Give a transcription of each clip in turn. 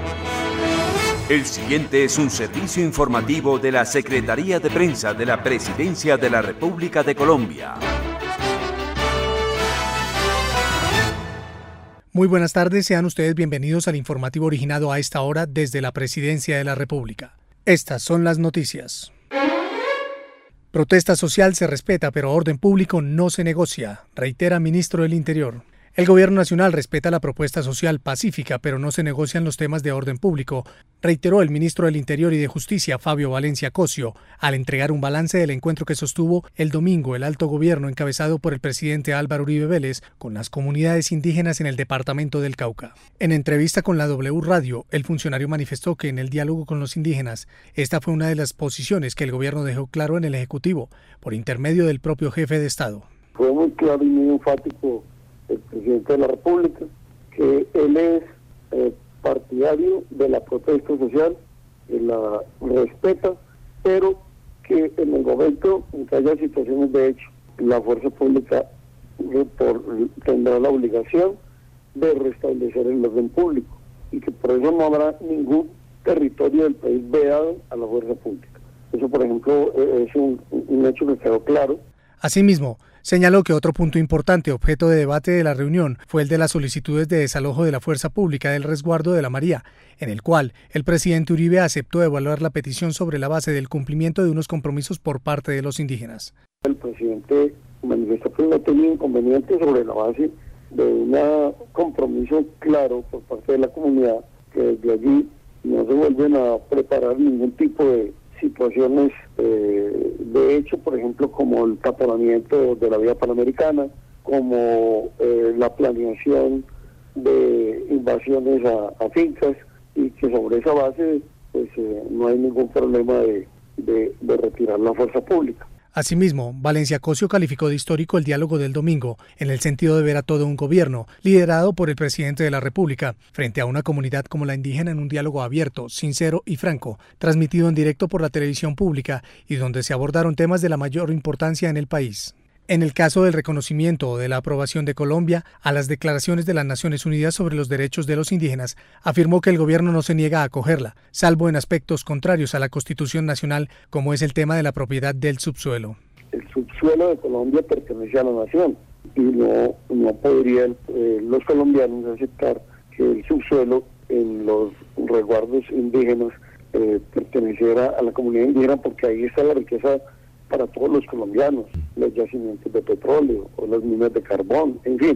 El siguiente es un servicio informativo de la Secretaría de Prensa de la Presidencia de la República de Colombia. Muy buenas tardes, sean ustedes bienvenidos al informativo originado a esta hora desde la Presidencia de la República. Estas son las noticias. Protesta social se respeta, pero orden público no se negocia, reitera ministro del Interior. El Gobierno Nacional respeta la propuesta social pacífica, pero no se negocian los temas de orden público, reiteró el ministro del Interior y de Justicia, Fabio Valencia Cosio, al entregar un balance del encuentro que sostuvo el domingo el alto gobierno encabezado por el presidente Álvaro Uribe Vélez con las comunidades indígenas en el departamento del Cauca. En entrevista con la W Radio, el funcionario manifestó que en el diálogo con los indígenas, esta fue una de las posiciones que el gobierno dejó claro en el Ejecutivo, por intermedio del propio jefe de Estado. Fue muy claro y muy enfático el presidente de la República, que él es partidario de la protesta social, que la respeta, pero que en el momento en que haya situaciones de hecho, la fuerza pública tendrá la obligación de restablecer el orden público y que por eso no habrá ningún territorio del país vedado a la fuerza pública. Eso, por ejemplo, es un hecho que quedó claro. Asimismo, señaló que otro punto importante objeto de debate de la reunión fue el de las solicitudes de desalojo de la fuerza pública del resguardo de la María, en el cual el presidente Uribe aceptó evaluar la petición sobre la base del cumplimiento de unos compromisos por parte de los indígenas. El presidente manifestó que no tenía inconveniente sobre la base de un compromiso claro por parte de la comunidad, que desde allí no se vuelven a preparar ningún tipo de situaciones de hecho, por ejemplo, como el taponamiento de la vía panamericana, como la planeación de invasiones a fincas, y que sobre esa base pues no hay ningún problema de retirar la fuerza pública. Asimismo, Valencia Cosio calificó de histórico el diálogo del domingo, en el sentido de ver a todo un gobierno, liderado por el presidente de la República, frente a una comunidad como la indígena en un diálogo abierto, sincero y franco, transmitido en directo por la televisión pública y donde se abordaron temas de la mayor importancia en el país. En el caso del reconocimiento o de la aprobación de Colombia a las declaraciones de las Naciones Unidas sobre los derechos de los indígenas, afirmó que el gobierno no se niega a acogerla, salvo en aspectos contrarios a la Constitución Nacional, como es el tema de la propiedad del subsuelo. El subsuelo de Colombia pertenece a la nación y no podrían los colombianos aceptar que el subsuelo en los resguardos indígenas perteneciera a la comunidad indígena, porque ahí está la riqueza para todos los colombianos, los yacimientos de petróleo o las minas de carbón, en fin.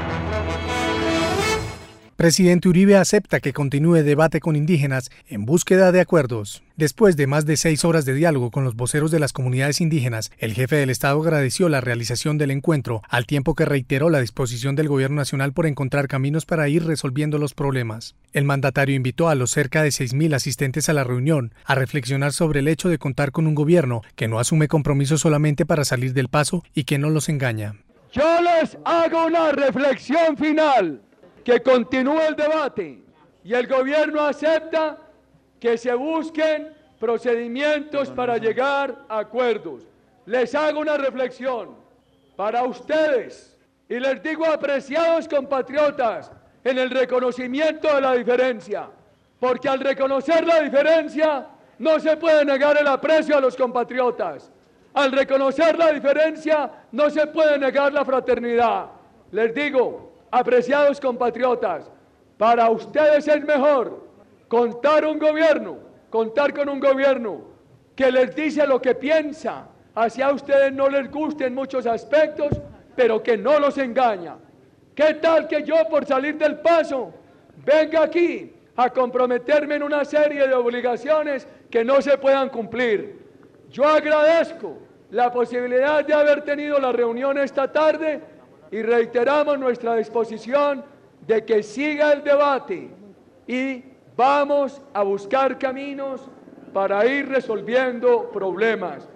Presidente Uribe acepta que continúe debate con indígenas en búsqueda de acuerdos. Después de más de 6 horas de diálogo con los voceros de las comunidades indígenas, el jefe del Estado agradeció la realización del encuentro, al tiempo que reiteró la disposición del Gobierno Nacional por encontrar caminos para ir resolviendo los problemas. El mandatario invitó a los cerca de 6.000 asistentes a la reunión a reflexionar sobre el hecho de contar con un gobierno que no asume compromisos solamente para salir del paso y que no los engaña. Yo les hago una reflexión final. Que continúe el debate y el gobierno acepta que se busquen procedimientos para llegar a acuerdos. Les hago una reflexión para ustedes y les digo, apreciados compatriotas, en el reconocimiento de la diferencia, porque al reconocer la diferencia no se puede negar el aprecio a los compatriotas. Al reconocer la diferencia no se puede negar la fraternidad. Les digo, apreciados compatriotas, para ustedes es mejor contar con un gobierno que les dice lo que piensa, así a ustedes no les guste en muchos aspectos, pero que no los engaña. ¿Qué tal que yo, por salir del paso, venga aquí a comprometerme en una serie de obligaciones que no se puedan cumplir? Yo agradezco la posibilidad de haber tenido la reunión esta tarde y reiteramos nuestra disposición de que siga el debate y vamos a buscar caminos para ir resolviendo problemas.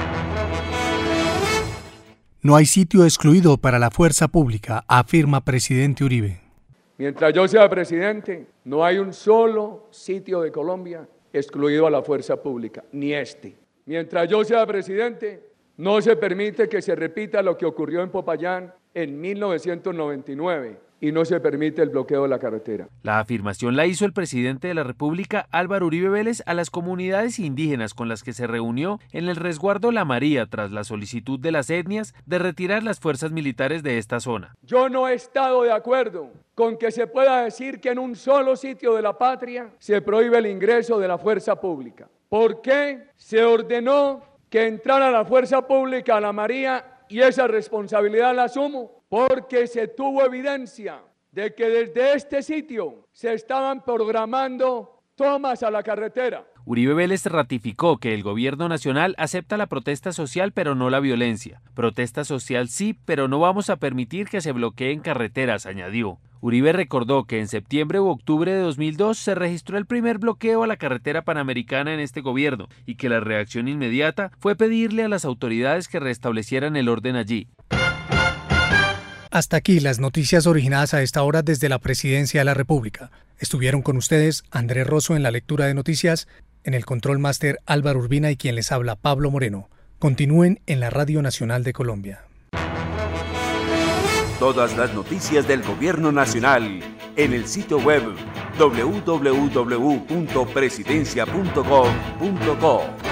No hay sitio excluido para la fuerza pública, afirma presidente Uribe. Mientras yo sea presidente, no hay un solo sitio de Colombia excluido a la fuerza pública, ni este. Mientras yo sea presidente, no se permite que se repita lo que ocurrió en Popayán en 1999, y no se permite el bloqueo de la carretera. La afirmación la hizo el presidente de la República, Álvaro Uribe Vélez, a las comunidades indígenas con las que se reunió en el resguardo La María tras la solicitud de las etnias de retirar las fuerzas militares de esta zona. Yo no he estado de acuerdo con que se pueda decir que en un solo sitio de la patria se prohíbe el ingreso de la fuerza pública. ¿Por qué se ordenó que entrara la fuerza pública a La María y esa responsabilidad la asumo? Porque se tuvo evidencia de que desde este sitio se estaban programando tomas a la carretera. Uribe Vélez ratificó que el gobierno nacional acepta la protesta social pero no la violencia. Protesta social sí, pero no vamos a permitir que se bloqueen carreteras, añadió. Uribe recordó que en septiembre u octubre de 2002 se registró el primer bloqueo a la carretera panamericana en este gobierno y que la reacción inmediata fue pedirle a las autoridades que restablecieran el orden allí. Hasta aquí las noticias originadas a esta hora desde la Presidencia de la República. Estuvieron con ustedes Andrés Rosso en la lectura de noticias, en el control máster Álvaro Urbina y quien les habla Pablo Moreno. Continúen en la Radio Nacional de Colombia. Todas las noticias del Gobierno Nacional en el sitio web www.presidencia.gov.co.